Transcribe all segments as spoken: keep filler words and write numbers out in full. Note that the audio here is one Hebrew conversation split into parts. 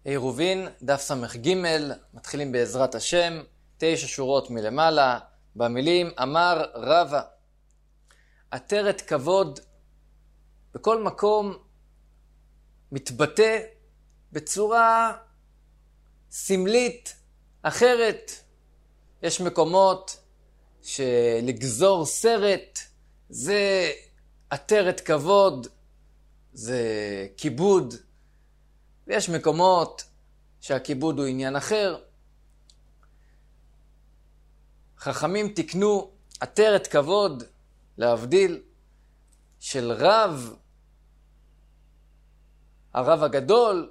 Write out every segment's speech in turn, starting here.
עירובין, דף סמך ג', מתחילים בעזרת השם, תשע שורות מלמעלה, במילים אמר רבא. עטרת כבוד בכל מקום מתבטא בצורה סמלית אחרת. יש מקומות שלגזור סרט זה עטרת כבוד, זה כיבוד. ויש מקומות שהכיבוד הוא עניין אחר. חכמים תקנו עטרת כבוד, להבדיל, של רב, הרב הגדול,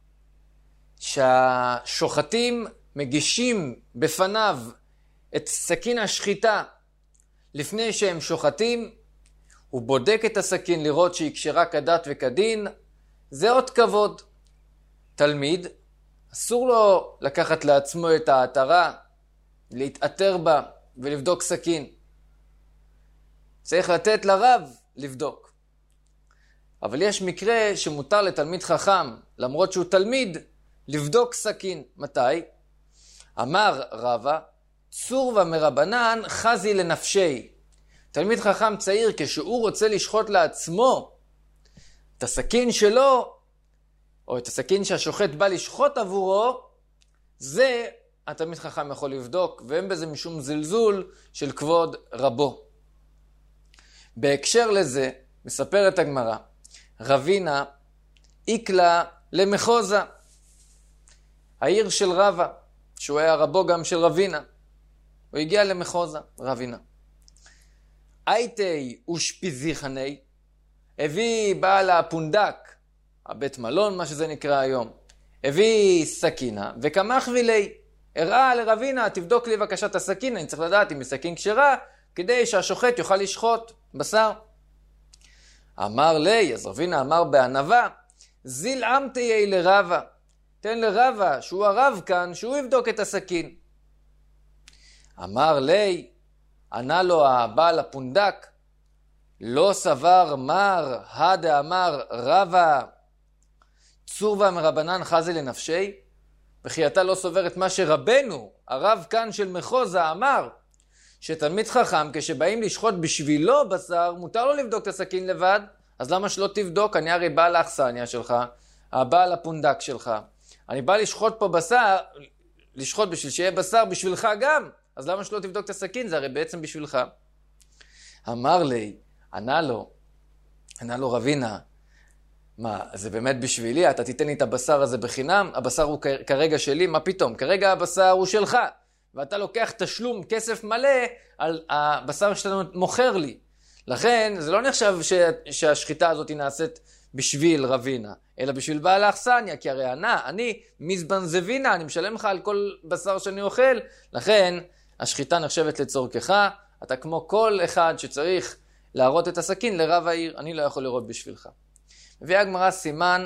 שהשוחטים מגישים בפניו את סכין השחיטה לפני שהם שוחטים, הוא בודק את הסכין לראות שהיא כשרה כדת וכדין, זה עוד כבוד. תלמיד, אסור לו לקחת לעצמו את העטרה, להתעטר בה ולבדוק סכין. צריך לתת לרב לבדוק. אבל יש מקרה שמותר לתלמיד חכם, למרות שהוא תלמיד, לבדוק סכין. מתי? אמר רבא, צורבא מרבנן חזי לנפשי. תלמיד חכם צעיר, כשהוא רוצה לשחוט לעצמו את הסכין שלו, או את הסכין שהשוחט בא לשחוט עבורו, זה התלמיד חכם יכול לבדוק, ואין בזה משום זלזול של כבוד רבו. בהקשר לזה, מספרת הגמרא, רבינה איקלה למחוזה, העיר של רבא, שהוא היה רבו גם של רבינה. הוא הגיע למחוזה, רבינה. הייתי אושפיזיחני, הביא בעל הפונדק, הבית מלון, מה שזה נקרא היום, הביא סכינה, וכמה חבילי, הראה לרבינה, תבדוק לי בבקשת הסכינה, אני צריך לדעת אם היא סכין כשרה, כדי שהשוחט יוכל לשחוט בשר. אמר לי, אז רבינה אמר בענווה, זיל עמתיה לרבא, תן לרבא, שהוא הרב כאן, שהוא יבדוק את הסכין. אמר לי, ענה לו הבעל הפונדק, לא סבר מר, הדה אמר רבא, צורבא מרבנן חזי לנפשי, וכי אתה לא סובר את מה שרבנו, הרב כאן של מחוזה, אמר, שתלמיד חכם, כשבאים לשחוט בשבילו בשר, מותר לו לבדוק את הסכין לבד, אז למה שלא תבדוק? אני הרי בא לאכסניה שלך, הבעל הפונדק שלך. אני בא לשחוט פה בשר, לשחוט בשביל שיהיה בשר בשבילך גם, אז למה שלא תבדוק את הסכין? זה הרי בעצם בשבילך. אמר לי, ענה לו, ענה לו רבינה, מה, זה באמת בשבילי? אתה תיתן לי את הבשר הזה בחינם? הבשר הוא כרגע שלי? מה פתאום? כרגע הבשר הוא שלך. ואתה לוקח תשלום כסף מלא על הבשר שאתה מוכר לי. לכן, זה לא נחשב שהשחיטה הזאת נעשית בשביל רבינה, אלא בשביל בעל האכסניה, כי הרי ענה, אני מזבן זבינה, אני משלם לך על כל בשר שאני אוכל, לכן השחיטה נחשבת לצורכך, אתה כמו כל אחד שצריך להראות את הסכין לרב העיר, אני לא יכול לראות בשבילך. מביאה הגמרא סימן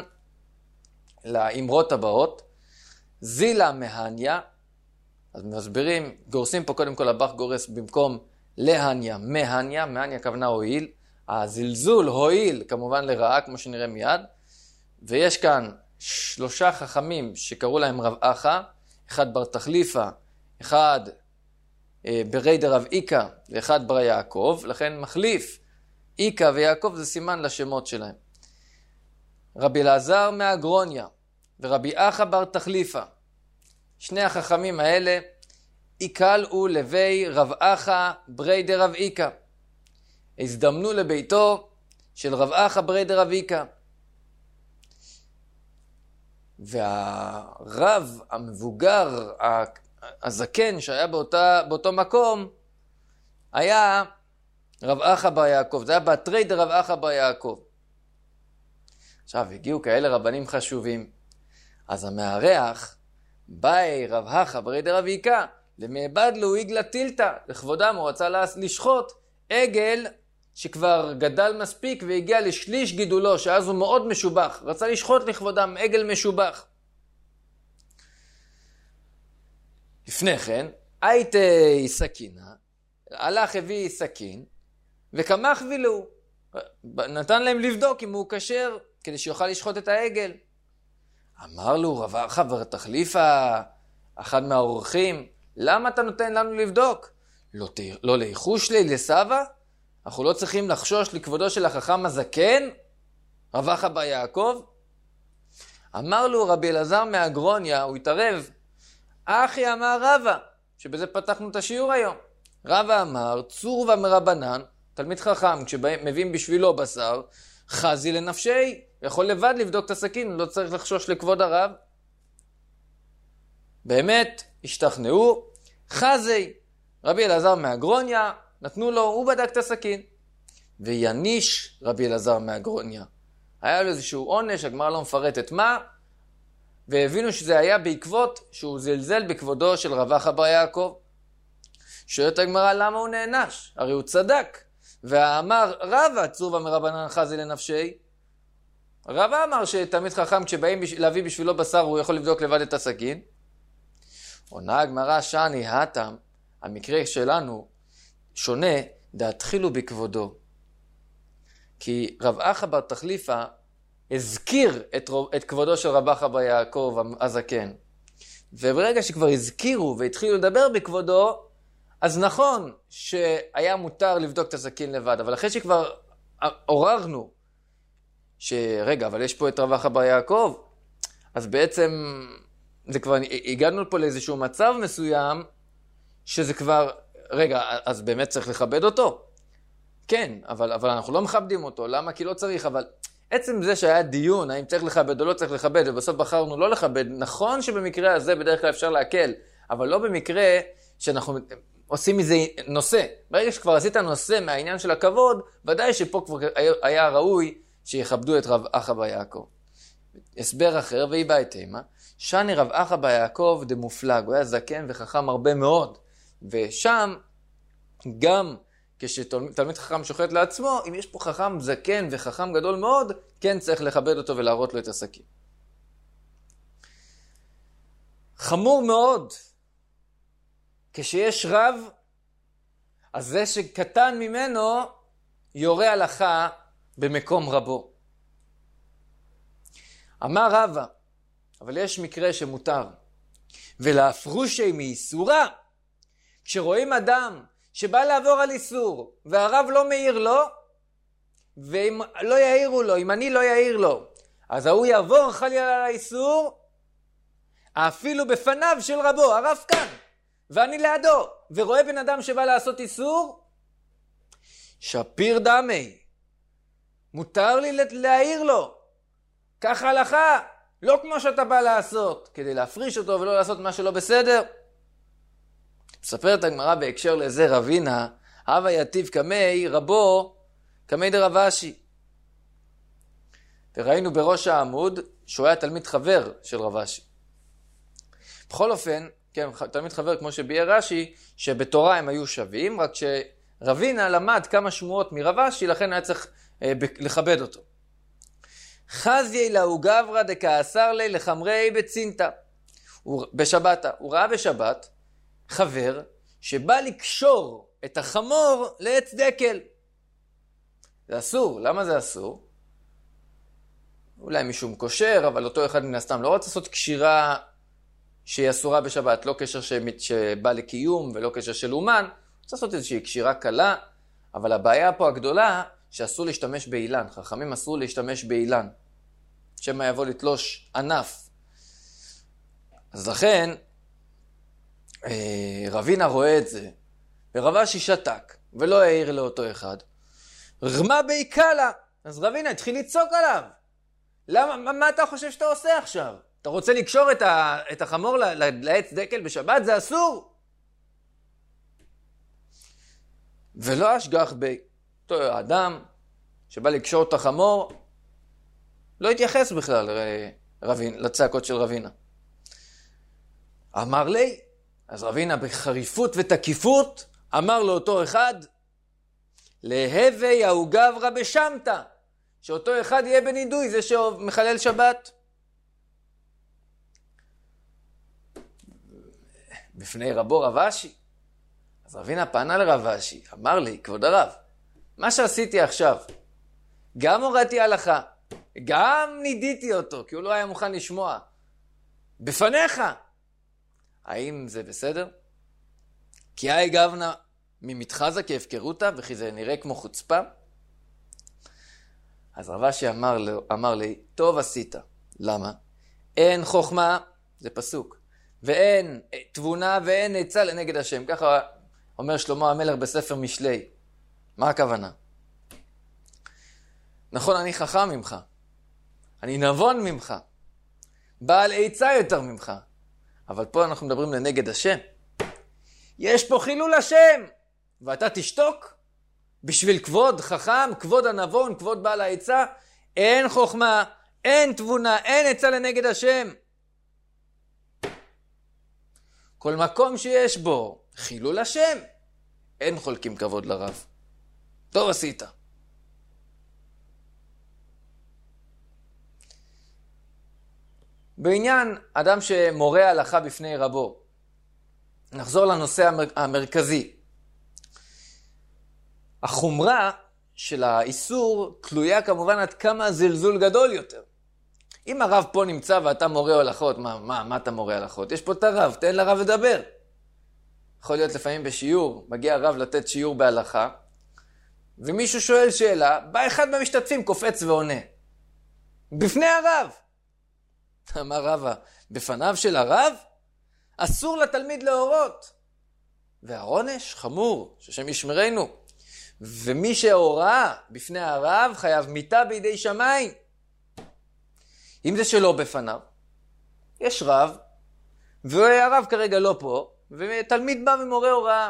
לאמרות הבאות, זילה מהניה, אז מסבירים, גורסים פה קודם כל הבח גורס במקום להניה, מהניה, מהניה כוונה הועיל, הזלזול הועיל כמובן לרעה כמו שנראה מיד, ויש כאן שלושה חכמים שקראו להם רב אחא, אחד בר תחליפה, אחד אה, ברי דרב איקה ואחד בר יעקב, לכן מחליף איקה ויעקב זה סימן לשמות שלהם. רבי אלעזר מהגרוניה ורבי אחא בר תחליפה, שני החכמים האלה איקלו לבי רב אחא ברי דרב איקה, הזדמנו לביתו של רב אחא ברי דרב איקה, והרב המבוגר הזקן שהיה באותה, באותו מקום היה רב אחא בר יעקב, זה היה בתרי דרב אחא בר יעקב. עכשיו הגיעו כאלה רבנים חשובים, אז המארח באי רב אחא ברי דרב איקה למעבד לו עגלה טילתא, לכבודם הוא רצה לשחוט עגל שכבר גדל מספיק והגיע לשליש גידולו, שאז הוא מאוד משובח, רצה לשחוט לכבודם עגל משובח. לפני כן הייתי סכינה, הלך הביא סכין וכמה חבילו, נתן להם לבדוק אם הוא כשר כדי שיוכל לשחוט את העגל. אמר לו, רב אחא בר תחליפא, אחד מהאורחים, למה אתה נותן לנו לבדוק? לא, לא ליחוש לי לסבא? אנחנו לא צריכים לחשוש לכבודו של החכם הזקן? רב אחא בר יעקב? אמר לו רבי אלעזר מהגרוניה, הוא התערב, אחי אמר רבא, שבזה פתחנו את השיעור היום. רבא אמר, צור ומרבנן, תלמיד חכם, כשמביאים בשבילו בשר, חזי לנפשי, יכול לבד לבדוק את הסכין, לא צריך לחשוש לכבוד הרב. באמת, השתכנעו, חזי, רבי אלעזר מהגרוניה, נתנו לו, הוא בדק את הסכין. ויניש רבי אלעזר מהגרוניה. היה לו איזשהו עונש, הגמרא לא מפרטת מה, והבינו שזה היה בעקבות שהוא זלזל בכבודו של רב אחא בר יעקב. שואלת הגמרא, למה הוא נענש? הרי הוא צדק. ואמר רבא, צור ומרבנן חזי לנפשי. רבא אמר שתלמיד חכם כשבאים להביא בשבילו בשר הוא יכול לבדוק לבד את הסכין. עונה הגמרא, שאני הטם, המקרה שלנו שונה, דהתחילו בכבודו. כי רב אחא בר תחליפא הזכיר את, את כבודו של רב אחא בר יעקב הזקן. וברגע שכבר הזכירו והתחילו לדבר בכבודו, אז נכון שהיה מותר לבדוק את הסכין לבד, אבל אחרי שכבר עוררנו, שרגע, אבל יש פה את רב אחא בר יעקב, אז בעצם זה כבר, הגענו פה לאיזשהו מצב מסוים, שזה כבר, רגע, אז באמת צריך לכבד אותו? כן, אבל, אבל אנחנו לא מכבדים אותו, למה? כי לא צריך, אבל עצם זה שהיה דיון, האם צריך לכבד או לא צריך לכבד, ובסוף בחרנו לא לכבד, נכון שבמקרה הזה בדרך כלל אפשר להקל, אבל לא במקרה שאנחנו עושים מזה נושא. ברגע שכבר עשית נושא מהעניין של הכבוד, ודאי שפה כבר היה ראוי שיכבדו את רב אחא בר יעקב. הסבר אחר, והיא באה תימה, שאני רב אחא בר יעקב דמופלג, הוא היה זקן וחכם הרבה מאוד, ושם גם כשתלמיד חכם שוחט לעצמו, אם יש פה חכם זקן וחכם גדול מאוד, כן צריך לכבד אותו ולהראות לו את הסכין. חמור מאוד, כשיש רב, אז זה שקטן ממנו יורה הלכה במקום רבו. אמר רבא, אבל יש מקרה שמותר, ולהפרושי מאיסורה, כשרואים אדם שבא לעבור על איסור, והרב לא מעיר לו, ואם לא יעירו לו, אם אני לא יעיר לו, אז הוא יעבור חלילה על האיסור, אפילו בפניו של רבו, הרב כאן, ואני לידו, ורואה בן אדם שבא לעשות איסור, שפיר דמי, מותר לי להעיר לו, ככה הלכה, לא כמו שאתה בא לעשות, כדי להפריש אותו ולא לעשות מה שלא בסדר. מספרת הגמרא בהקשר לזה רבינה, הווה יתיב קמי רבו, קמי דרב אשי. וראינו בראש העמוד שהוא היה תלמיד חבר של רב אשי. בכל אופן, כן, תלמיד חבר כמו שביאר רש"י, שבתורה הם היו שווים, רק שרבינה למד כמה שמועות מרב אשי, לכן היה צריך אה, לכבד אותו. חזי אלהו גברא דכעשר לי לחמרי בצינתא. בשבתא, הוא ראה בשבת חבר שבא לקשור את החמור לעץ דקל. זה אסור. למה זה אסור? אולי משום כושר, אבל אותו אחד מן הסתם לא רוצה לעשות קשירה שהיא אסורה בשבת, לא קשר שבא לקיום ולא קשר של אומן, רוצה לעשות איזושהי קשירה קלה, אבל הבעיה פה הגדולה שאסור להשתמש באילן. חכמים אסור להשתמש באילן, שמא יבוא לתלוש ענף. אז לכן רבינה רואה את זה, ורב אשי שתק, ולא העיר לאותו אחד. רמה בעיקלה, אז רבינה התחיל לצעוק עליו. למה, מה, מה אתה חושב שאתה עושה עכשיו? אתה רוצה לקשור את, ה, את החמור לעץ דקל בשבת? זה אסור. ולא אשגח בי. אותו אדם שבא לקשור את החמור, לא התייחס בכלל רבין, לצעקות של רבינה. אמר לי, אז רבינה בחריפות ותקיפות אמר לאותו אחד, להווי ההוא גברא בשמתא, שאותו אחד יהיה בנידוי, זה שמחלל שבת. בפני רבו רב אשי. אז רבינה פנה לרב אשי, אמר לי, כבוד הרב, מה שעשיתי עכשיו, גם הורדתי הלכה, גם נידיתי אותו, כי הוא לא היה מוכן לשמוע. בפניך. האם זה בסדר? כי אי גבנה ממתחזה כהפקרותה, וכי זה נראה כמו חוצפה? אז רב אשי אמר, אמר לי, טוב עשית. למה? אין חוכמה, זה פסוק, ואין תבונה ואין עצה לנגד השם. ככה אומר שלמה המלך בספר משלי. מה הכוונה? נכון, אני חכם ממך, אני נבון ממך, בעל עצה יותר ממך, אבל פה אנחנו מדברים לנגד השם. יש פה חילול השם, ואתה תשתוק? בשביל כבוד חכם, כבוד הנבון, כבוד בעל העצה? אין חוכמה, אין תבונה, אין עצה לנגד השם. כל מקום שיש בו חילול השם, אין חולקים כבוד לרב. טוב עשית. בעניין אדם שמורה הלכה בפני רבו, נחזור לנושא המר... המרכזי. החומרה של האיסור תלויה כמובן עד כמה זלזול גדול יותר. אם הרב פה נמצא ואתה מורה הלכות, מה, מה, מה אתה מורה הלכות? יש פה את הרב, תן לרב לדבר. יכול להיות לפעמים בשיעור, מגיע הרב לתת שיעור בהלכה, ומישהו שואל שאלה, בא אחד מהמשתתפים קופץ ועונה. בפני הרב. אמר רבא, בפניו של הרב? אסור לתלמיד להורות. והעונש חמור, ששם ישמרנו. ומי שהוראה בפני הרב חייב מיתה בידי שמיים. אם זה שלא בפניו, יש רב, והרב כרגע לא פה, ותלמיד בא ומורה הוראה.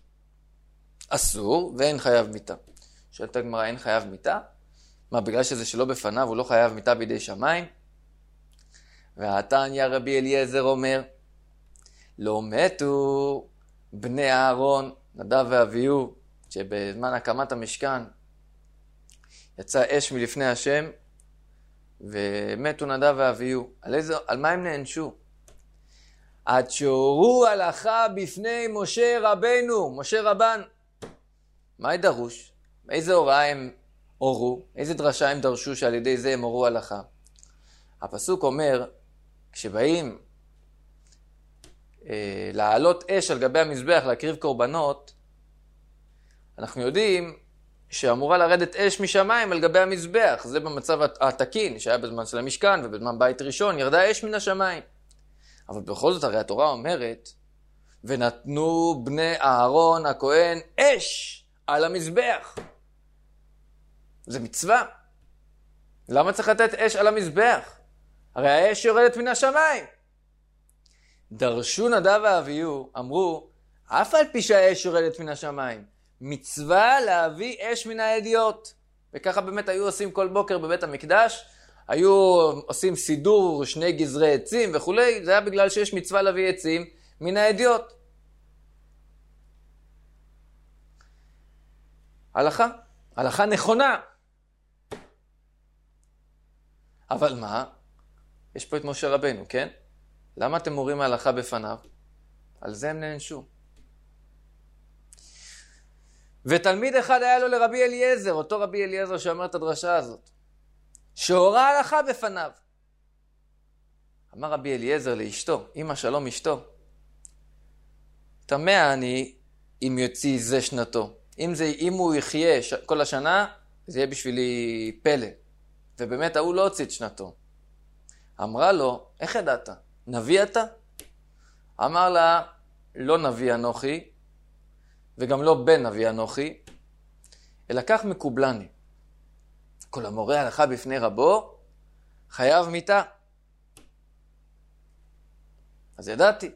אסור ואין חייב מיתה. שואלת הגמרא, אין חייב מיתה? מה, בגלל שזה שלא בפניו הוא לא חייב מיתה בידי שמיים? והתניא רבי אליעזר אומר, לא מתו בני אהרון, נדב ואביהו, שבזמן הקמת המשכן יצא אש מלפני השם, ומתו נדב ואביהו. על, איזה, על מה הם נענשו? עד שהורו הלכה בפני משה רבנו, משה רבן. מה ידרוש? איזה הוראה הם הורו? איזה דרשה הם דרשו שעל ידי זה הם הורו הלכה? הפסוק אומר, כשבאים אה, להעלות אש על גבי המזבח, להקריב קורבנות, אנחנו יודעים שאמורה לרדת אש משמיים על גבי המזבח. זה במצב התקין, שהיה בזמן של המשכן ובזמן בית ראשון, ירדה אש מן השמיים. אבל בכל זאת הרי התורה אומרת, ונתנו בני אהרון הכהן אש על המזבח. זה מצווה. למה צריך לתת אש על המזבח? הרי האש יורדת מן השמיים. דרשו נדב ואביהו, אמרו, אף על פי שהאש יורדת מן השמיים, מצווה להביא אש מן האדיוט. וככה באמת היו עושים כל בוקר בבית המקדש, היו עושים סידור שני גזרי עצים וכולי, זה היה בגלל שיש מצווה להביא עצים מן האדיוט. הלכה, הלכה נכונה. אבל מה? יש פה את משה רבנו, כן? למה אתם מורים ההלכה בפניו? על זה הם נענשו. ותלמיד אחד היה לו לרבי אליעזר, אותו רבי אליעזר שאומר את הדרשה הזאת, שהורה הלכה בפניו. אמר רבי אליעזר לאשתו, אמא שלום אשתו, תמה אני אם יוציא זה שנתו. אם, זה, אם הוא יחיה ש... כל השנה, זה יהיה בשבילי פלא. ובאמת הוא לא הוציא את שנתו. אמרה לו, איך ידעת? נביא אתה? אמר לה, לא נביא אנוכי, וגם לא בן נביא אנוכי, אלא כך מקובלני. כל המורה הלכה בפני רבו, חייב מיתה. אז ידעתי.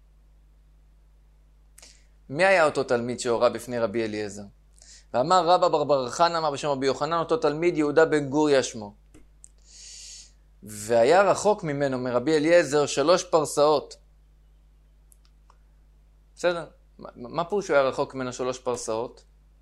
מי היה אותו תלמיד שהורה בפני רבי אליעזר? ואמר רבא בר בר חנא אמר בשם רבי יוחנן, אותו תלמיד יהודה בן גוריה שמו. והיה רחוק ממנו, מרבי אליעזר, שלוש פרסאות. בסדר? מה פירוש שהוא היה רחוק ממנו שלוש פרסאות?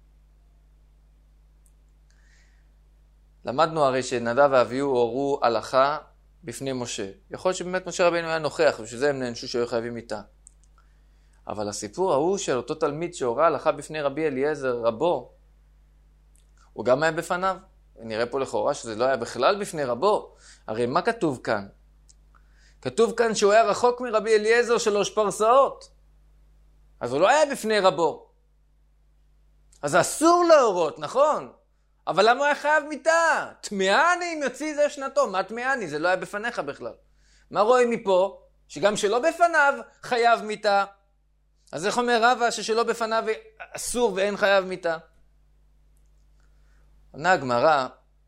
למדנו הרי שנדב ואביהו הורו הלכה בפני משה. יכול להיות שבאמת משה רבינו היה נוכח, ושזה הם נענשו שהיו חייבים איתה. אבל הסיפור ההוא של אותו תלמיד שהורה הלכה בפני רבי אליעזר, רבו, הוא גם היה בפניו. נראה פה לכאורה שזה לא היה בכלל בפני רבו. הרי מה כתוב כאן? כתוב כאן שהוא היה רחוק מרבי אליעזר שלוש פרסאות. אז הוא לא היה בפני רבו. אז אסור להורות, נכון? אבל למה הוא היה חייב מיתה? תמאני אם יוציא זה שנתו. מה תמאני? זה לא היה בפניך בכלל. מה רואים מפה? שגם שלא בפניו חייב מיתה. אז איך אומר רבא ששלא בפניו אסור ואין חייב מיתה? עונה הגמרא,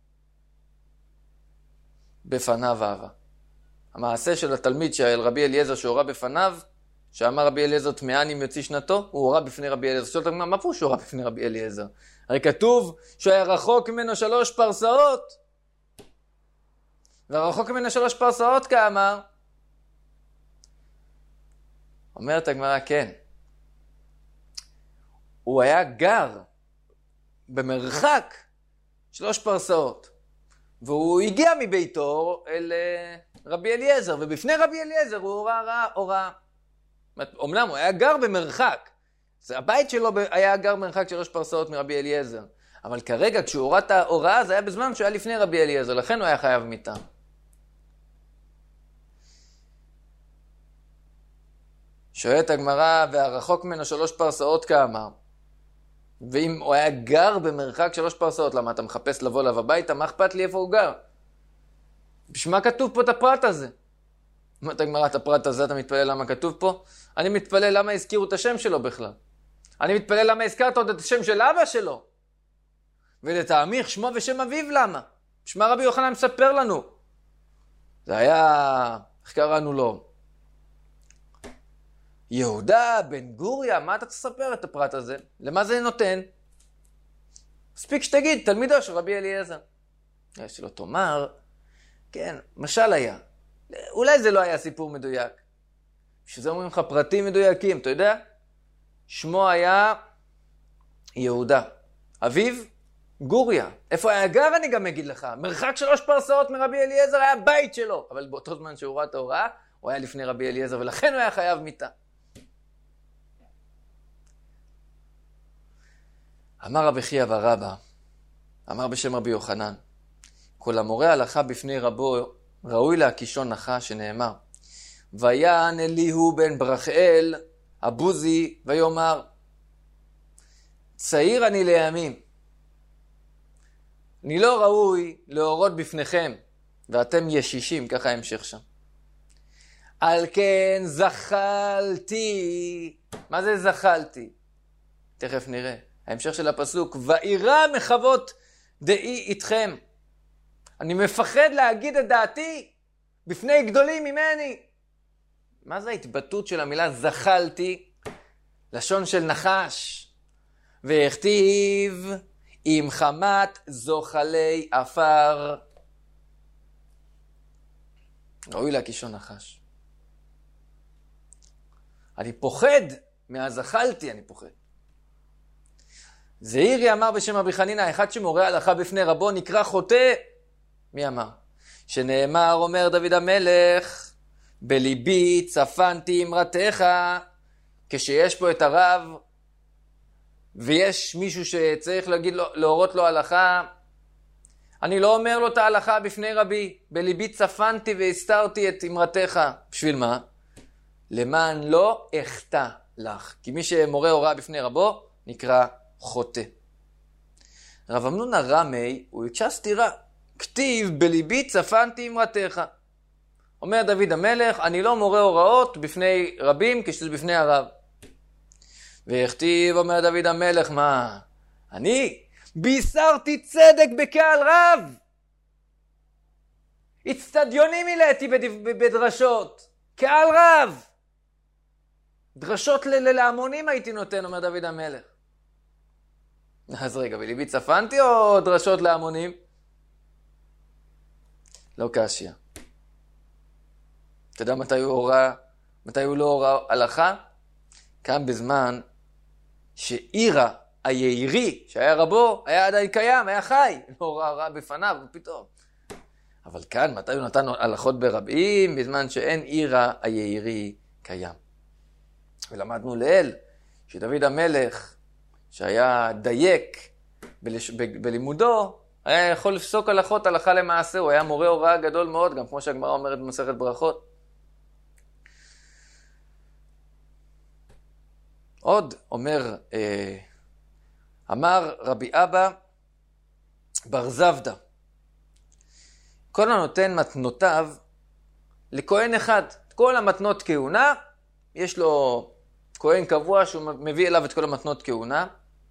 בפניו אהבה. המעשה של התלמיד של רבי אליעזר שהורה בפניו, שאמר רבי אליעזר תמאני אם יוציא שנתו, הוא הורה בפני רבי אליעזר. שואלת הגמרא, מה פה שהוא הורה בפני רבי אליעזר? הרי כתוב שהוא היה רחוק ממנו שלוש פרסאות. ורחוק ממנו שלוש פרסאות כאמר. אומרת הגמרא, כן. הוא היה גר במרחק שלוש פרסאות. והוא הגיע מביתו אל רבי אליעזר, ובפני רבי אליעזר הוא הורה הורה. אומנם הוא היה גר במרחק. הבית שלו היה גר במרחק שלוש פרסאות מרבי אליעזר. אבל כרגע כשהוא הורה את ההוראה, זה היה בזמן שהוא היה לפני רבי אליעזר, לכן הוא היה חייב מיתה. שואלת הגמרא, והרחוק ממנו שלוש פרסאות כאמר. ואם הוא היה גר במרחק שלוש פרסאות, למה אתה מחפש לבוא אליו הביתה? מה אכפת לי איפה הוא גר? בשביל מה כתוב פה את הפרט הזה? מה אתה גמרא את הפרט הזה, אתה מתפלל למה כתוב פה? אני מתפלל למה הזכירו את השם שלו בכלל. אני מתפלל למה הזכרת עוד את השם של אבא שלו. ולתאמיך שמו ושם אביו למה? שמה רבי יוחנן מספר לנו. זה היה, איך קראנו לו? יהודה בן גוריה, מה אתה תספר את הפרט הזה? למה זה נותן? מספיק שתגיד, תלמידו של רבי אליעזר. יש לו תאמר, כן, משל היה. אולי זה לא היה סיפור מדויק. שזה אומרים לך פרטים מדויקים, אתה יודע? שמו היה יהודה. אביו, גוריה. איפה היה גר אני גם אגיד לך. מרחק שלוש פרסאות מרבי אליעזר היה בית שלו. אבל באותו זמן שהוא ראה את ההוראה, הוא היה לפני רבי אליעזר, ולכן הוא היה חייב מיתה. אמר רבי חייא בר אבא, אמר בשם רבי יוחנן, כל המורה הלכה בפני רבו, ראוי להקישון נחה שנאמר, ויען אליהו בן ברכאל, הבוזי, ויאמר, צעיר אני לימים, אני לא ראוי להורות בפניכם, ואתם ישישים, ככה המשך שם. על כן זחלתי, מה זה זחלתי? תכף נראה. ההמשך של הפסוק, ואירא מחוות דעי איתכם. אני מפחד להגיד את דעתי בפני גדולים ממני. מה זה ההתבטאות של המילה זחלתי? לשון של נחש. והכתיב עם חמת זוחלי אפר. ראוי להקישון נחש. אני פוחד מהזחלתי, אני פוחד. זעירי אמר בשם רבי חנינא, אחד שמורה הלכה בפני רבו נקרא חוטא. מי אמר? שנאמר, אומר דוד המלך, בליבי צפנתי אמרתך. כשיש פה את הרב, ויש מישהו שצריך להגיד לו, להורות לו הלכה, אני לא אומר לו את ההלכה בפני רבי, בליבי צפנתי והסתרתי את אמרתך. בשביל מה? למען לא אחטא לך. כי מי שמורה הוראה בפני רבו, נקרא חוטא. רב אמנון הרמי, הוא הקשה סתירה. כתיב בליבי צפנתי אמרתך. אומר דוד המלך, אני לא מורה הוראות בפני רבים כשזה בפני הרב. והכתיב, אומר דוד המלך, מה? אני בישרתי צדק בקהל רב. הצטדיונים מילאתי בדרשות. קהל רב. דרשות להמונים הייתי נותן, אומר דוד המלך. אז רגע, בליבי צפנתי או דרשות להמונים? לא קשיא. אתה יודע מתי הוא הורה, מתי הוא לא הורה הלכה? כאן בזמן שאירה היעירי, שהיה רבו, היה עדיין קיים, היה חי. לא הורה הורה בפניו, פתאום. אבל כאן, מתי הוא נתן הלכות ברבים? בזמן שאין אירה היעירי קיים. ולמדנו לאל, שדוד המלך, שהיה דייק בלש... ב... בלימודו, היה יכול לפסוק הלכות הלכה למעשה, הוא היה מורה הוראה גדול מאוד, גם כמו שהגמרא אומרת במסכת ברכות. עוד אומר, אה, אמר רבי אבא בר זבדה, כל הנותן מתנותיו לכהן אחד. כל המתנות כהונה, יש לו כהן קבוע שהוא מביא אליו את כל המתנות כהונה,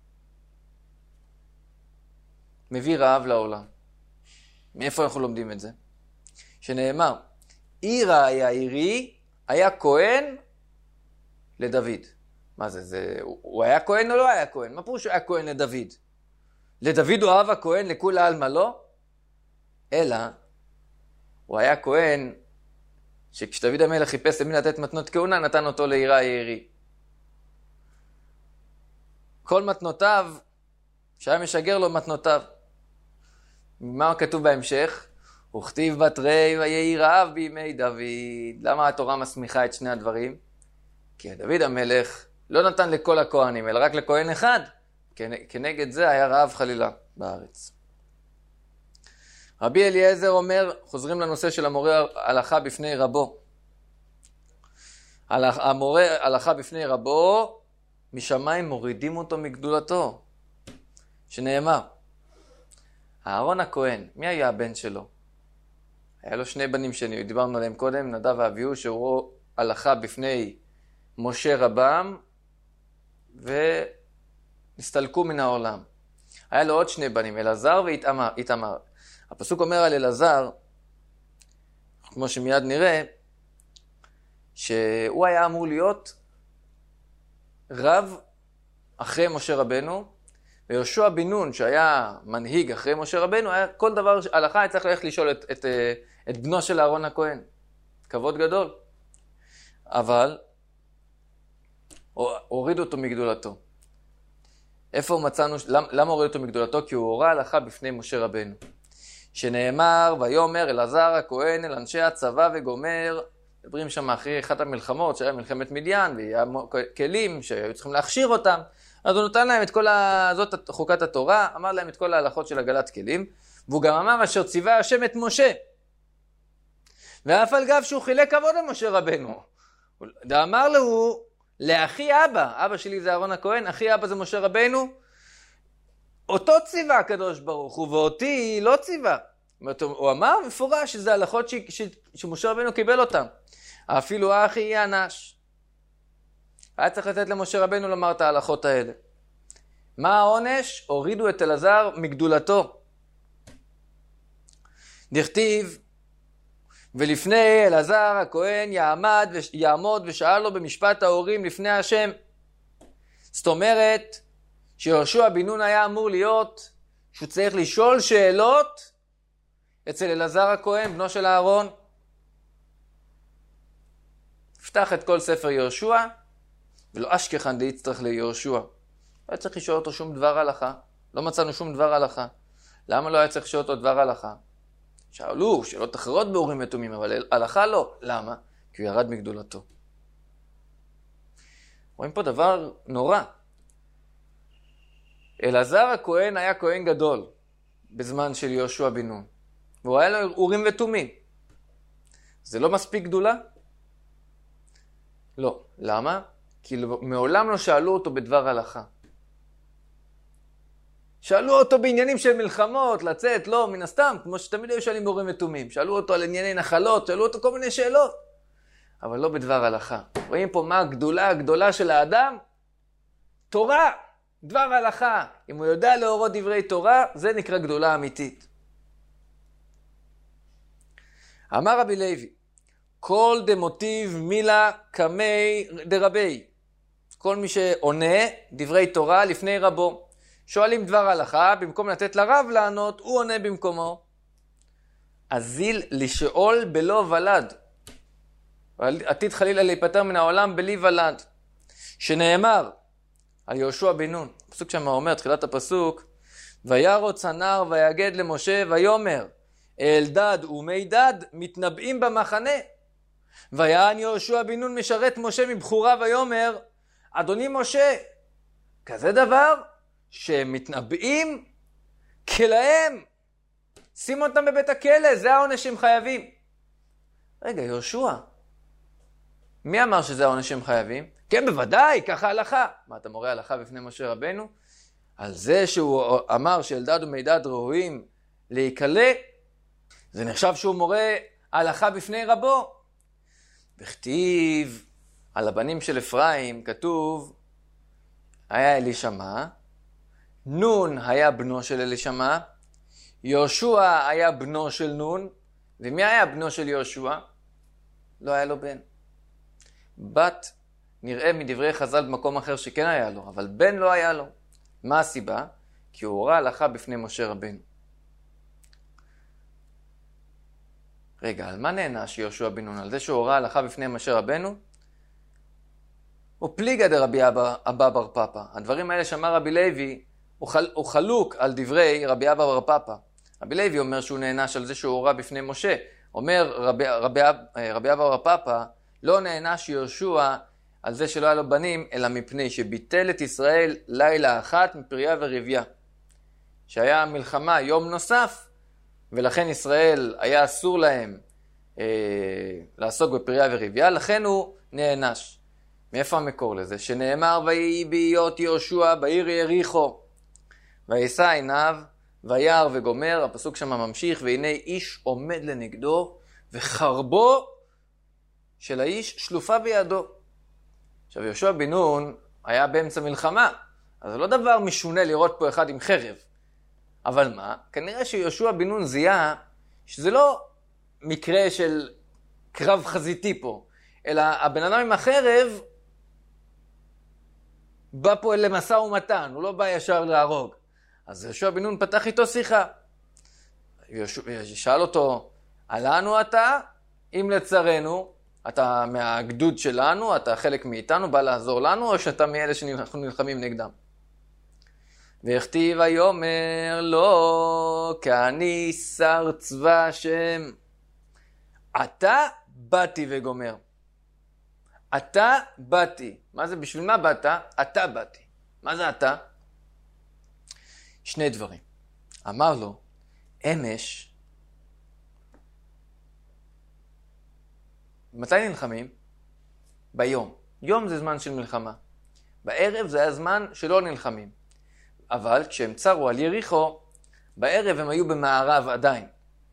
מביא רעב לעולם. מאיפה אנחנו לומדים את זה? שנאמר, עיר היה עירי, היה כהן לדוד. מה זה? זה הוא, הוא היה כהן או לא היה כהן? מה פירוש שהוא היה כהן לדוד? לדוד הוא אהב הכהן, לכולה עלמא לא? אלא, הוא היה כהן שכשדוד המלך חיפש למי לתת מתנות כהונה, נתן אותו לעיר היה עירי. כל מתנותיו, שהיה משגר לו מתנותיו. מה כתוב בהמשך? וכתיב בתרי ויהי רעב בימי דוד. למה התורה מסמיכה את שני הדברים? כי דוד המלך לא נתן לכל הכהנים, אלא רק לכהן אחד. כנגד זה היה רעב חלילה בארץ. רבי אליעזר אומר, חוזרים לנושא של המורה הלכה בפני רבו. המורה הלכה בפני רבו, משמיים מורידים אותו מגדולתו. שנאמר, אהרון הכהן, מי היה הבן שלו? היה לו שני בנים שדיברנו עליהם קודם, נדב ואביהו, שהוא הלכה בפני משה רבם, ונסתלקו מן העולם. היה לו עוד שני בנים, אלעזר ואיתמר. הפסוק אומר על אלעזר, כמו שמיד נראה, שהוא היה אמור להיות רב אחרי משה רבנו, ויהושע בן נון, שהיה מנהיג אחרי משה רבנו, היה כל דבר הלכה היה צריך ללכת לשאול את, את, את בנו של אהרון הכהן. כבוד גדול. אבל הוריד אותו מגדולתו. איפה מצאנו, למה, למה הוריד אותו מגדולתו? כי הוא הורה הלכה בפני משה רבנו. שנאמר, ויאמר אלעזר הכהן אל אנשי הצבא וגומר, מדברים שם אחרי אחת המלחמות, שהיה מלחמת מדיין, והיה כלים שהיו צריכים להכשיר אותם, אז הוא נותן להם את כל ה... זאת חוקת התורה, אמר להם את כל ההלכות של הגלת כלים, והוא גם אמר אשר ציווה השם את משה. ואף על גב שהוא חילק כבוד למשה רבנו. אמר לו, לאחי אבא, אבא שלי זה אהרון הכהן, אחי אבא זה משה רבנו, אותו ציווה הקדוש ברוך הוא, ואותי לא ציווה. הוא אמר מפורש שזה הלכות ש... ש... שמשה רבנו קיבל אותם. אפילו אחי יענש. היה צריך לתת למשה רבנו לומר את ההלכות האלה. מה העונש? הורידו את אלעזר מגדולתו. דכתיב, ולפני אלעזר הכהן יעמד, יעמוד ושאל לו במשפט ההורים לפני השם. זאת אומרת, שיהושע בן נון היה אמור להיות, שהוא צריך לשאול שאלות אצל אלעזר הכהן, בנו של אהרון. פתח את כל ספר יהושע, ולא אשכחן דאיצטרך ליהושע. לא היה צריך לשאול אותו שום דבר הלכה. לא מצאנו שום דבר הלכה. למה לא היה צריך לשאול אותו דבר הלכה? שאלו, שאלות אחרות באורים ותומים, אבל הלכה לא. למה? כי הוא ירד מגדולתו. רואים פה דבר נורא. אלעזר הכהן היה כהן גדול בזמן של יהושע בן נון. והוא היה לו אורים ותומים. זה לא מספיק גדולה? לא. למה? כי מעולם לא שאלו אותו בדבר הלכה. שאלו אותו בעניינים של מלחמות, לצאת, לא, מן הסתם, כמו שתמיד היו שואלים אורים ותומים. שאלו אותו על ענייני נחלות, שאלו אותו כל מיני שאלות. אבל לא בדבר הלכה. רואים פה מה הגדולה הגדולה של האדם? תורה, דבר הלכה. אם הוא יודע להורות דברי תורה, זה נקרא גדולה אמיתית. אמר רבי לוי, כל דמוטיב מילה קמי דרבי. כל מי שעונה דברי תורה לפני רבו. שואלים דבר הלכה, במקום לתת לרב לענות, הוא עונה במקומו. אזיל לשאול בלא ולד. עתיד חלילה להיפטר מן העולם בלי ולד. שנאמר על יהושע בן נון. הפסוק שם אומר, תחילת הפסוק, וירוץ הנער ויגד למשה ויאמר, אלדד ומידד מתנבאים במחנה. ויען יהושע בן נון משרת משה מבחורה ויאמר, אדוני משה, כזה דבר שהם מתנבאים כלהם. שים אותם בבית הכלא, זה העונש שהם חייבים. רגע, יהושע, מי אמר שזה העונש שהם חייבים? כן, בוודאי, ככה הלכה. מה, אתה מורה הלכה בפני משה רבנו? על זה שהוא אמר שאלדד ומידד ראויים להיקלה, זה נחשב שהוא מורה הלכה בפני רבו. בכתיב על הבנים של אפרים כתוב, היה אלישמע, נון היה בנו של אלישמע, יהושע היה בנו של נון, ומי היה בנו של יהושע? לא היה לו בן. בת נראה מדברי חז"ל במקום אחר שכן היה לו, אבל בן לא היה לו. מה הסיבה? כי הוא הורה הלכה בפני משה רבנו. רגע, על מה נענש יהושע בן נון? על זה שהוא הורה הלכה בפני משה רבנו? הוא פליגא דרבי אבא בר פפא. הדברים האלה שאמר רבי לוי, הוא, חל, הוא חלוק על דברי רבי אבא בר פפא. רבי לוי אומר שהוא נענש על זה שהוא הורה בפני משה. אומר רבי, רבי, רבי אבא בר פפא, לא נענש יהושע על זה שלא היה לו בנים, אלא מפני שביטל את ישראל לילה אחת מפריה ורביה. שהיה מלחמה יום נוסף, ולכן ישראל היה אסור להם אה, לעסוק בפריה ורביה, לכן הוא נענש. מאיפה המקור לזה? שנאמר, ויהי בהיות יהושע בעיר יריחו, וישא עיניו, וירא וגומר, הפסוק שם ממשיך, והנה איש עומד לנגדו, וחרבו של האיש שלופה בידו. עכשיו, יהושע בן נון היה באמצע מלחמה, אז זה לא דבר משונה לראות פה אחד עם חרב. אבל מה? כנראה שיהושע בן נון זיהה שזה לא מקרה של קרב חזיתי פה, אלא הבן אדם עם החרב בא פה למשא ומתן, הוא לא בא ישר להרוג. אז יהושע בן נון פתח איתו שיחה. שאל אותו, עלינו אתה, אם לצרנו, אתה מהגדוד שלנו, אתה חלק מאיתנו, בא לעזור לנו, או שאתה מאלה שאנחנו נלחמים נגדם? והכתיב ויאמר לא, כי אני שר צבא השם. אתה באתי וגומר. אתה באתי. מה זה? בשביל מה באת? אתה באתי. מה זה אתה? שני דברים. אמר לו, אמש, מתי נלחמים? ביום. יום זה זמן של מלחמה. בערב זה היה זמן שלא נלחמים. אבל כשהם צרו על יריחו, בערב הם היו במערב עדיין.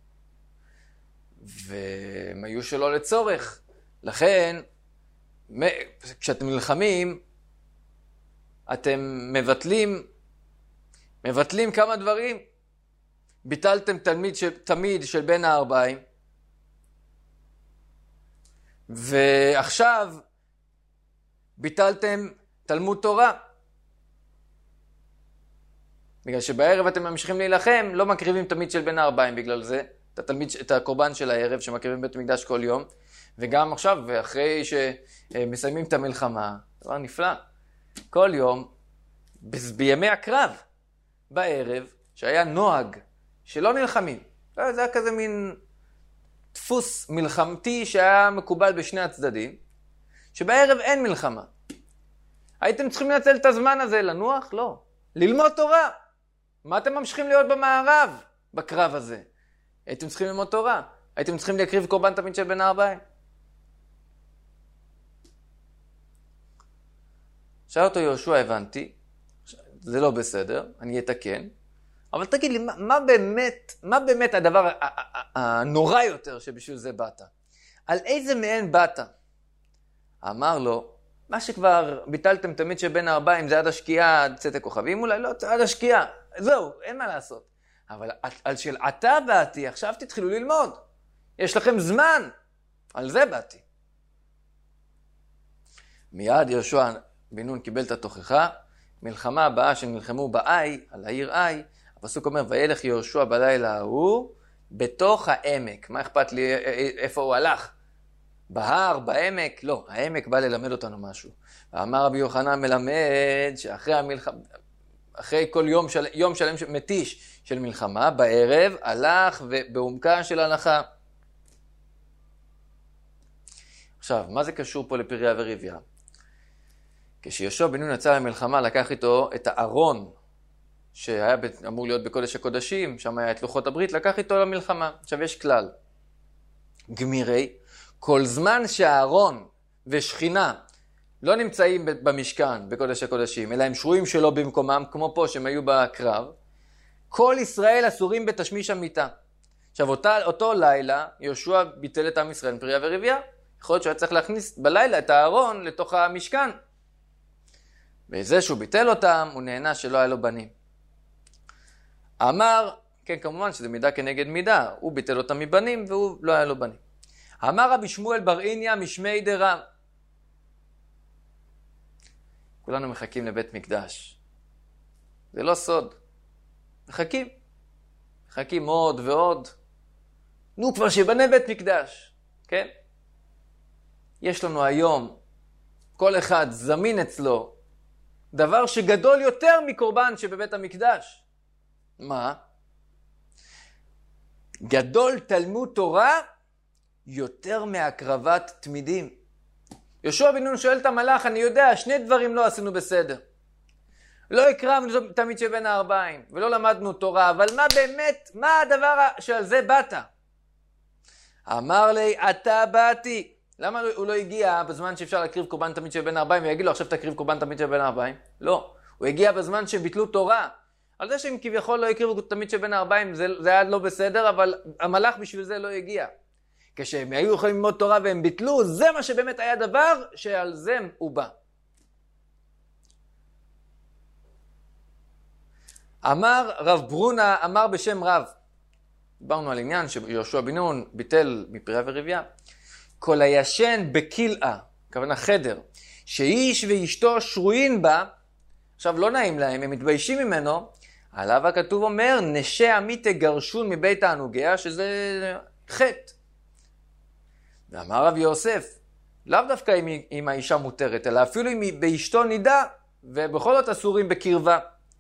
והם היו שלא לצורך. לכן, כשאתם נלחמים, אתם מבטלים, מבטלים כמה דברים. ביטלתם תלמיד של, תמיד של בין הארבעים, ועכשיו ביטלתם תלמוד תורה. בגלל שבערב אתם ממשיכים להילחם, לא מקריבים תמיד של בין הארבעים בגלל זה, את, התלמיד, את הקורבן של הערב שמקריבים בית מקדש כל יום, וגם עכשיו, ואחרי שמסיימים את המלחמה, דבר נפלא, כל יום, בימי הקרב, בערב, שהיה נוהג שלא נלחמים, זה היה כזה מין דפוס מלחמתי שהיה מקובל בשני הצדדים, שבערב אין מלחמה. הייתם צריכים לנצל את הזמן הזה לנוח? לא. ללמוד תורה. מה אתם ממשיכים להיות במערב, בקרב הזה? הייתם צריכים ללמוד תורה. הייתם צריכים להקריב קורבן תמיד של בין הארבעים. שאל אותו יהושע, הבנתי, זה לא בסדר, אני אתקן, אבל תגיד לי, מה, מה באמת, מה באמת הדבר הנורא יותר שבשביל זה באת? על איזה מהן באת? אמר לו, מה שכבר ביטלתם תמיד שבין הארבעים, זה עד השקיעה, עד צאת הכוכבים, אולי לא, עד השקיעה, זהו, אין מה לעשות. אבל על של עתה באתי, עכשיו תתחילו ללמוד. יש לכם זמן, על זה באתי. מיד יהושע בן נון קיבל את התוכחה, מלחמה הבאה שנלחמו באי, על העיר אי, הפסוק אומר, וילך יהושע בלילה ההוא, בתוך העמק. מה אכפת לי איפה הוא הלך? בהר, בעמק? לא, העמק בא ללמד אותנו משהו. ואמר רבי יוחנן מלמד שאחרי המלחמה, אחרי כל יום, של, יום שלם מתיש של מלחמה, בערב הלך ובעומקה של הלכה. עכשיו, מה זה קשור פה לפריה ורביה? כשיהושע בן נון יצא למלחמה, לקח איתו את הארון, שהיה אמור להיות בקודש הקודשים, שם היה את לוחות הברית, לקח איתו למלחמה. עכשיו יש כלל, גמירי, כל זמן שהארון ושכינה לא נמצאים במשכן, בקודש הקודשים, אלא הם שרויים שלו במקומם, כמו פה שהם היו בקרב, כל ישראל אסורים בתשמיש המיטה. עכשיו, אותה, אותו לילה, יהושע ביטל את עם ישראל פריה ורבייה. יכול להיות שהוא היה צריך להכניס בלילה את הארון לתוך המשכן. בזה שהוא ביטל אותם, הוא נהנה שלא היה לו בנים. אמר, כן, כמובן שזה מידה כנגד מידה, הוא ביטל אותם מבנים והוא לא היה לו בנים. אמר רבי שמואל בר איניה משמי דרם. כולנו מחכים לבית מקדש. זה לא סוד. מחכים. מחכים עוד ועוד. נו, כבר שבנה בית מקדש. כן? יש לנו היום, כל אחד זמין אצלו, דבר שגדול יותר מקורבן שבבית המקדש. מה? גדול תלמוד תורה יותר מהקרבת תמידים. יהושע בן נון שואל את המלאך, אני יודע, שני דברים לא עשינו בסדר. לא הקרבנו תמיד שבין הארבעים, ולא למדנו תורה, אבל מה באמת, מה הדבר שעל זה באת? אמר לי, אתה באתי. למה הוא לא הגיע בזמן שאפשר להקריב קורבן תמיד שבין הארבעים, ויגיד לו, עכשיו תקריב קורבן תמיד שבין הארבעים? לא. הוא הגיע בזמן שהם ביטלו תורה. על זה שהם כביכול לא הקריבו תמיד שבין הארבעים, זה, זה היה לא בסדר, אבל המלאך בשביל זה לא הגיע. כשהם היו יכולים ללמוד תורה והם ביטלו, זה מה שבאמת היה דבר שעל זה הוא בא. אמר רב ברונה, אמר בשם רב. דיברנו על עניין שיהושע בן נון ביטל מפריה ורבייה. כל הישן בקילאה, כוונה חדר, שאיש ואשתו שרויים בה, עכשיו לא נעים להם, הם מתביישים ממנו, עליו הכתוב אומר, נשי עמית תגרשון מבית תענוגיה, שזה חטא. ואמר רב יוסף, לאו דווקא אם, אם האישה מותרת, אלא אפילו אם באשתו נידה, ובכל זאת אסורים בקרבה.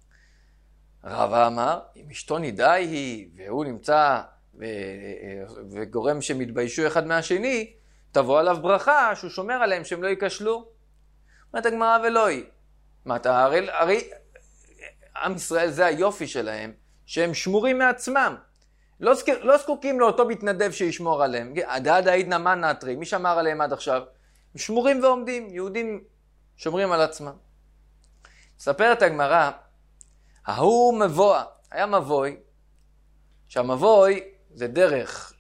רבא אמר, אם אשתו נידה היא, והוא נמצא ו... וגורם שמתביישו אחד מהשני, תבוא עליו ברכה שהוא שומר עליהם שהם לא יקשלו. אומרת הגמרא ולא היא. מה אתה, הרי, הרי עם ישראל זה היופי שלהם, שהם שמורים מעצמם. לא, לא זקוקים לאותו מתנדב שישמור עליהם. עד העיד נמן נעתרי, מי שמר עליהם עד עכשיו? הם שמורים ועומדים, יהודים שומרים על עצמם. ספרת הגמרא, ההוא מבוא, היה מבוי, שהמבוי זה דרך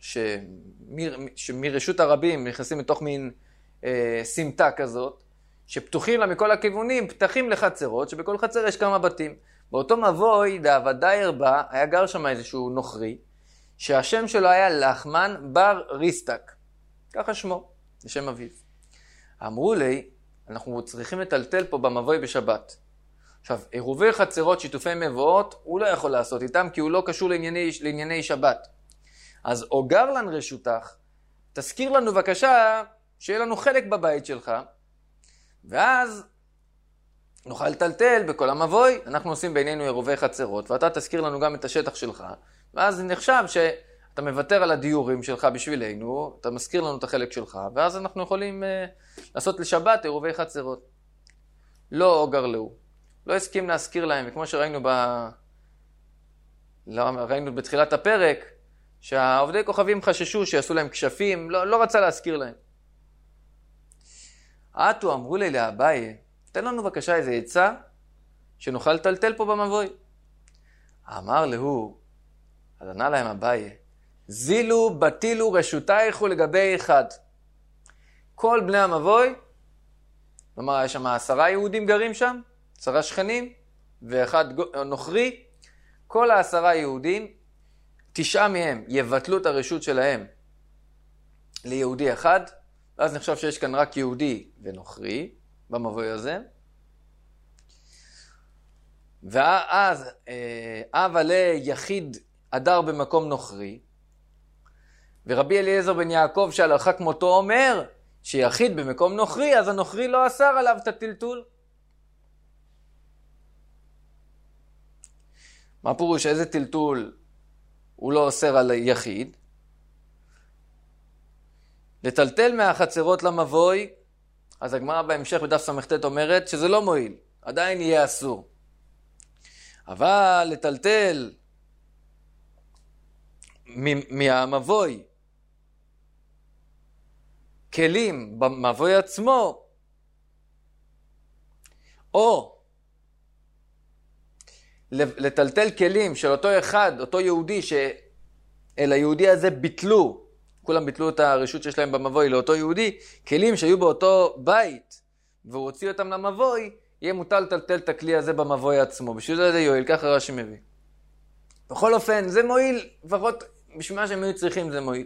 שמרשות הרבים נכנסים לתוך מין אה, סמטה כזאת, שפתוחים לה מכל הכיוונים, פתחים לחצרות, שבכל חצר יש כמה בתים. באותו מבוי, דעבדייר בה, היה גר שם איזשהו נוכרי, שהשם שלו היה לחמן בר ריסטק. ככה שמו, זה שם אביו. אמרו לי, אנחנו צריכים לטלטל פה במבוי בשבת. עכשיו, עירובי חצרות, שיתופי מבואות, הוא לא יכול לעשות איתם, כי הוא לא קשור לענייני, לענייני שבת. אז אוגר לן רשותך, תזכיר לנו בבקשה, שיהיה לנו חלק בבית שלך, ואז נוכל לטלטל בכל המבוי, אנחנו עושים בינינו עירובי חצרות, ואתה תזכיר לנו גם את השטח שלך, ואז זה נחשב שאתה מוותר על הדיורים שלך בשבילנו, אתה מזכיר לנו את החלק שלך, ואז אנחנו יכולים uh, לעשות לשבת עירובי חצרות. לא אוגר לו. לא הסכים להזכיר להם, וכמו שראינו ב... לא, ראינו בתחילת הפרק, שהעובדי כוכבים חששו שיעשו להם כשפים, לא, לא רצה להזכיר להם. עטו אמרו לי לאביי, תן לנו בבקשה איזה עצה, שנוכל לטלטל פה במבוי. אמר לו, אז ענה להם אביי, זילו בתילו רשותייך לגבי אחד. כל בני המבוי, כלומר יש שם עשרה יהודים גרים שם, עשרה שכנים ואחד נוכרי, כל העשרה יהודים, תשעה מהם יבטלו את הרשות שלהם ליהודי אחד, ואז נחשב שיש כאן רק יהודי ונוכרי במבוי הזה. ואז אב עלי יחיד אדר במקום נוכרי, ורבי אליעזר בן יעקב שהלכה כמותו אומר, שיחיד במקום נוכרי, אז הנוכרי לא אסר עליו את הטלטול. מה פירוש? איזה טלטול הוא לא אוסר על יחיד? לטלטל מהחצרות למבוי, אז הגמרא בהמשך בדף סמכתת אומרת שזה לא מועיל, עדיין יהיה אסור. אבל לטלטל מהמבוי כלים במבוי עצמו, או לטלטל כלים של אותו אחד, אותו יהודי, שאל היהודי הזה ביטלו, כולם ביטלו את הרשות שיש להם במבוי לאותו יהודי, כלים שהיו באותו בית, והוא הוציא אותם למבוי, יהיה מותר לטלטל את הכלי הזה במבוי עצמו. בשביל זה זה יועיל, ככה רש"י מביא. בכל אופן, זה מועיל, לפחות בשביל מה שהם היו צריכים זה מועיל.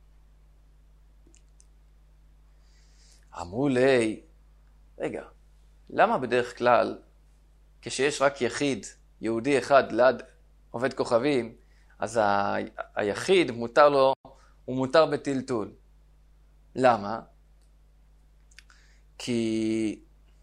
אמרו לי, רגע, למה בדרך כלל, כשיש רק יחיד, יהודי אחד ליד עובד כוכבים, אז ה... היחיד מותר לו, הוא מותר בטלטול. למה? כי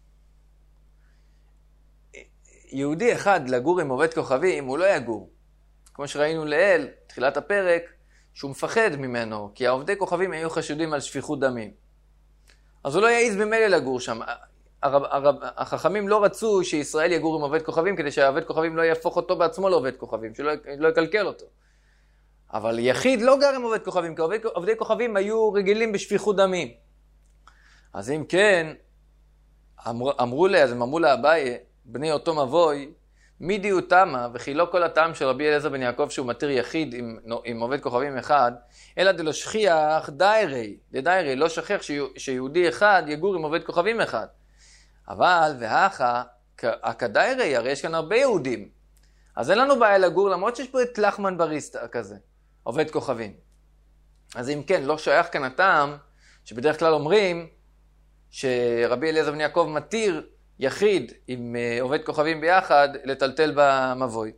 יהודי אחד לגור עם עובד כוכבים, הוא לא יגור. כמו שראינו לאל, תחילת הפרק, שהוא מפחד ממנו, כי העובדי כוכבים היו חשודים על שפיכות דמים. אז הוא לא יעיז במילא לגור שם. הרב, הרב, החכמים לא רצו שישראל יגור עם עובד כוכבים, כדי שהעובד כוכבים לא יהפוך אותו בעצמו לעובד כוכבים, שלא לא יקלקל אותו. אבל יחיד לא גר עם עובד כוכבים, כי עובד, עובדי כוכבים היו רגילים בשפיכות דמים. אז אם כן, אמר, אמרו לי, אז הם אמרו לאביי, בני אותו מבוי, מי דיו תמה, וכי לא כל הטעם של רבי אליעזר בן יעקב שהוא מתיר יחיד עם, עם עובד כוכבים אחד, אלא דלא שכיח דיירי, דיירי, לא שכיח שיהודי אחד יגור עם עובד כוכבים אחד. אבל, והאחה, הכדיירי, הרי יש כאן הרבה יהודים. אז אין לנו בעיה לגור, למרות שיש פה את לחמן בריסטה כזה, עובד כוכבים. אז אם כן, לא שייך כאן הטעם, שבדרך כלל אומרים, שרבי אליעזר בן יעקב מתיר יחיד עם עובד כוכבים ביחד, לטלטל במבוי.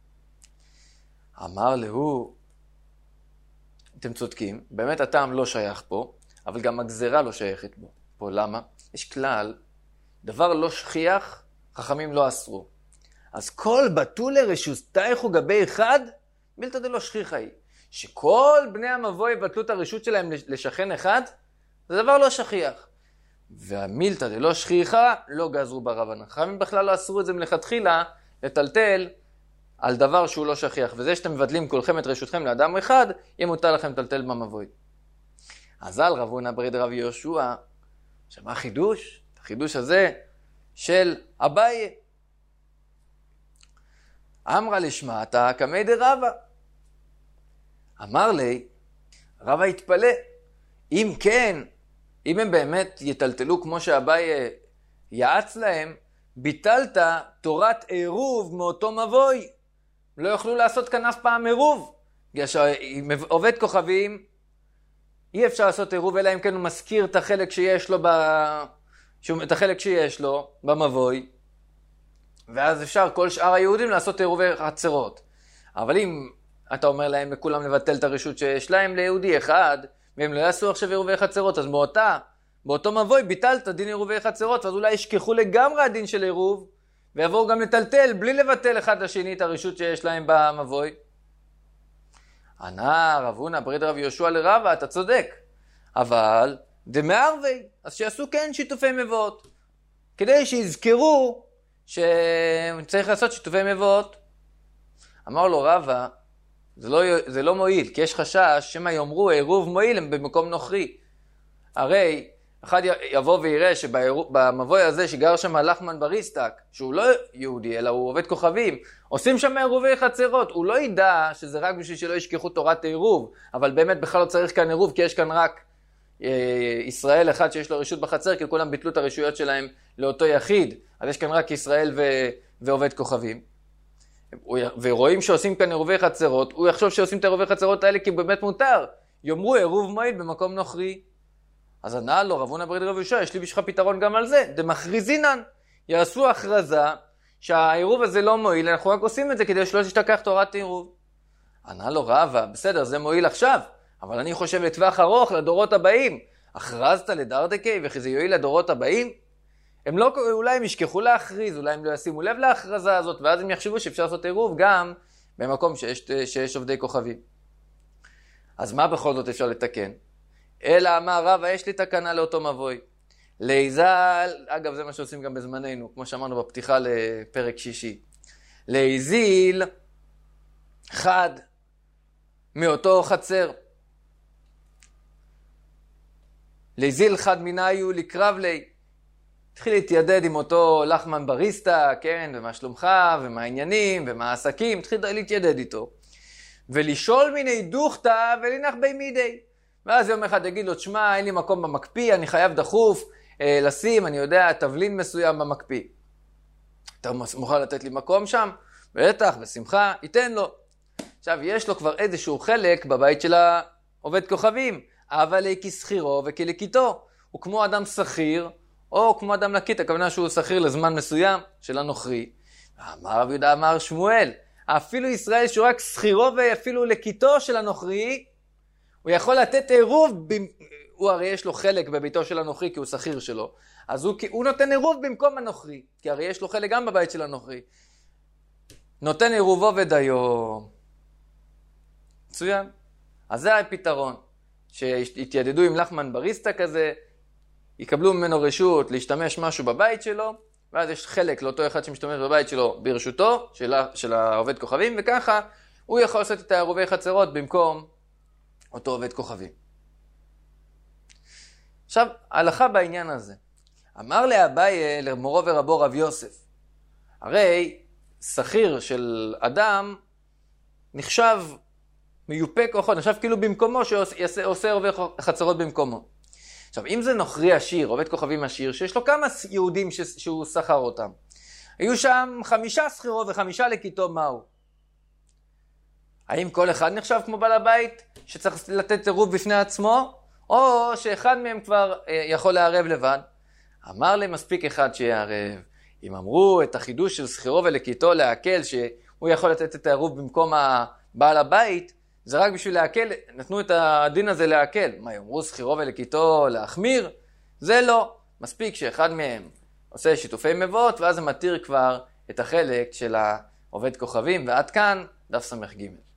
אמר לו, אתם צודקים, באמת הטעם לא שייך פה, אבל גם הגזרה לא שייכת בו. פה למה? יש כלל, דבר לא שכיח, חכמים לא אסרו. אז כל בתולה רשותייך גבי אחד, בלתא דלא שכיחה היא. שכל בני המבוי בטלו את הרשות שלהם לשכן אחד, זה דבר לא שכיח. והמילתא דלא שכיחה לא גזרו ברבנן. חכמים בכלל לא אסרו את זה מלכתחילה לטלטל על דבר שהוא לא שכיח. וזה שאתם מבטלים כולכם את רשותכם לאדם אחד, יהיה מותר לכם לטלטל במבוי. אז על רב הונא ברי דרבי יהושע, שמה חידוש? החידוש הזה של אביי. אמרה לשמעתא קמי דרבא. אמר לי, רבא התפלא, אם כן, אם הם באמת יטלטלו כמו שאביי יעץ להם, ביטלת תורת עירוב מאותו מבוי. לא יוכלו לעשות כאן אף פעם עירוב. בגלל שעובד כוכבים, אי אפשר לעשות עירוב, אלא אם כן הוא מזכיר את החלק שיש לו, ב... את החלק שיש לו במבוי. ואז אפשר כל שאר היהודים לעשות עירובי חצרות. אבל אם אתה אומר להם לכולם לבטל את הרשות שיש להם ליהודי אחד, והם לא יעשו עכשיו עירובי חצרות, אז באותה, באותו מבוי ביטלת דין עירובי חצרות, ואז אולי ישכחו לגמרי הדין של עירוב, ויבואו גם לטלטל בלי לבטל אחד לשני את הרשות שיש להם במבוי. ענה רב הונא ברי דרבי יהושע לרבא, אתה צודק, אבל דמערבי, אז שיעשו כן שיתופי מבואות, כדי שיזכרו שצריך לעשות שיתופי מבואות. אמר לו רבא, זה לא, זה לא מועיל, כי יש חשש שמה יאמרו עירוב מועיל הם במקום נוכרי. הרי אחד יבוא ויראה שבמבוי הזה שגר שם לחמן בריסטק, שהוא לא יהודי אלא הוא עובד כוכבים, עושים שם עירובי חצרות, הוא לא ידע שזה רק בשביל שלא ישכחו תורת עירוב, אבל באמת בכלל לא צריך כאן עירוב, כי יש כאן רק אה, ישראל אחד שיש לו רשות בחצר, כי כולם ביטלו את הרשויות שלהם לאותו יחיד, אז יש כאן רק ישראל ו... ועובד כוכבים. ורואים שעושים כאן עירובי חצרות, הוא יחשוב שעושים את עירובי חצרות האלה כי באמת מותר. יאמרו עירוב מועיל במקום נוכרי. אז ענה לו רב הונא ברי דרבי יהושע, יש לי בשבילך פתרון גם על זה. דמכריזינן, יעשו הכרזה שהעירוב הזה לא מועיל, אנחנו רק עושים את זה כדי שלא תשתכח תורת עירוב. ענה לו רבא, בסדר, זה מועיל עכשיו, אבל אני חושב לטווח ארוך, לדורות הבאים. הכרזת לדרדקי וכי זה יועיל לדורות הבאים? הם לא, אולי הם ישכחו להכריז, אולי הם לא ישימו לב להכרזה הזאת, ואז הם יחשבו שאפשר לעשות עירוב גם במקום שיש, שיש עובדי כוכבים. אז מה בכל זאת אפשר לתקן? אלא אמר רבא, יש לי תקנה לאותו מבוי. להיזל, אגב זה מה שעושים גם בזמננו, כמו שאמרנו בפתיחה לפרק שישי. להיזיל חד מאותו חצר. לזיל חד מיניו לקרב לי. התחיל להתיידד עם אותו לחמן בריסטה, כן, ומה שלומך, ומה העניינים, ומה העסקים, התחיל להתיידד איתו. ולשאול מיני דוכתא ולנח בי מידי. ואז יום אחד יגיד לו, תשמע, אין לי מקום במקפיא, אני חייב דחוף אה, לשים, אני יודע, תבלין מסוים במקפיא. אתה מוכן לתת לי מקום שם? בטח, בשמחה, ייתן לו. עכשיו, יש לו כבר איזשהו חלק בבית של העובד כוכבים, אבל כסחירו וכלקיתו. הוא כמו אדם שכיר, או כמו אדם לקית, הכוונה שהוא שכיר לזמן מסוים של הנוכרי. אמר רב יהודה אמר שמואל, אפילו ישראל שהוא רק שכירו ואפילו לקיתו של הנוכרי, הוא יכול לתת עירוב, הוא הרי יש לו חלק בביתו של הנוכרי כי הוא שכיר שלו, אז הוא, הוא נותן עירוב במקום הנוכרי, כי הרי יש לו חלק גם בבית של הנוכרי. נותן עירובו ודיו. מצוין. אז זה הפתרון, שהתיידדו עם לחמן בריסטה כזה, יקבלו ממנו רשות להשתמש משהו בבית שלו, ואז יש חלק לאותו אחד שמשתמש בבית שלו ברשותו, של, של העובד כוכבים, וככה הוא יכול לעשות את העירובי חצרות במקום אותו עובד כוכבים. עכשיו, הלכה בעניין הזה. אמר לאביי, למורו ורבו רב יוסף, הרי שכיר של אדם נחשב מיופה כוחות, נחשב כאילו במקומו שעושה עירובי חצרות במקומו. עכשיו, אם זה נוכרי עשיר, עובד כוכבים עשיר, שיש לו כמה יהודים ש... שהוא שכר אותם. היו שם חמישה שכירו וחמישה לקיתו מהו. האם כל אחד נחשב כמו בעל הבית שצריך לתת עירוב בפני עצמו, או שאחד מהם כבר אה, יכול לערב לבד? אמר לי מספיק אחד שיערב. אם אמרו את החידוש של שכירו ולקיתו להקל, שהוא יכול לתת את העירוב במקום בעל הבית, זה רק בשביל להקל, נתנו את הדין הזה להקל. מה יאמרו שכירו ולקיתו להחמיר? זה לא. מספיק שאחד מהם עושה שיתופי מבואות, ואז זה מתיר כבר את החלק של העובד כוכבים, ועד כאן דף סמך ג'.